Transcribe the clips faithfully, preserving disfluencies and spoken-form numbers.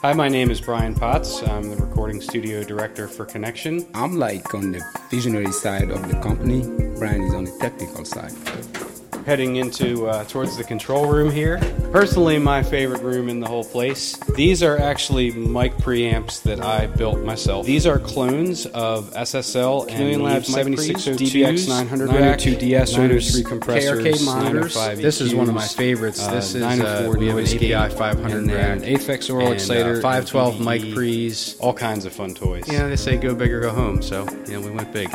Hi, my name is Brian Potts. I'm the recording studio director for Connection. I'm like on the visionary side of the company. Brian is on the technical side. Heading into uh, towards the control room here. Personally, my favorite room in the whole place. These are actually mic preamps that I built myself. These are clones of S S L and Labs seventy-six oh two, D B X nine hundred nine oh two D S nine oh three compressors, K R K monitors. nine oh five This is one of my E Qs, favorites. Uh, this is nine oh four uh, we have an noise A P I gate, five hundred and then rack, Aphex Oral and, Exciter, uh, five twelve P V E, mic pre's, all kinds of fun toys. Yeah, they say go big or go home, so you know we went big.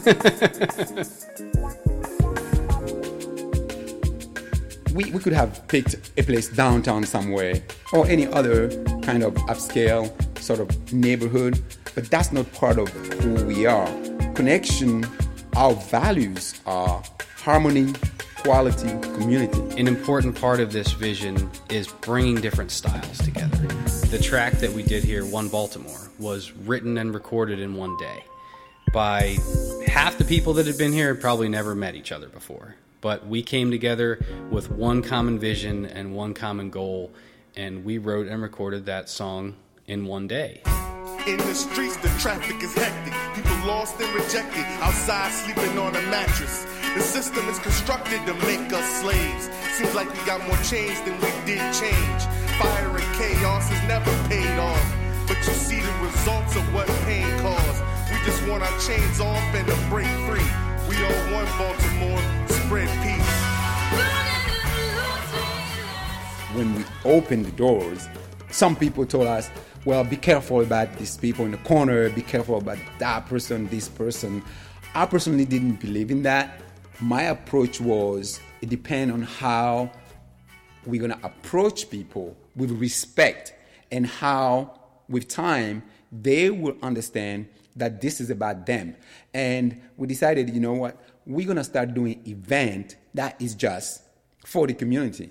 We, we could have picked a place downtown somewhere or any other kind of upscale sort of neighborhood, but that's not part of who we are. Connection, our values are harmony, quality, community. An important part of this vision is bringing different styles together. The track that we did here, One Baltimore, was written and recorded in one day by half the people that had been here had probably never met each other before. But we came together with one common vision and one common goal, and we wrote and recorded that song in one day. In the streets, the traffic is hectic. People lost and rejected, outside sleeping on a mattress. The system is constructed to make us slaves. Seems like we got more change than we did change. Fire and chaos has never paid off, but you see the results of what pain caused. We just want our chains off and to break free. We all one Baltimore, spread peace. When we opened the doors, some people told us, well, be careful about these people in the corner, be careful about that person, this person. I personally didn't believe in that. My approach was, it depends on how we're going to approach people with respect and how, with time, they will understand that this is about them. And we decided, you know what, we're going to start doing event that is just for the community.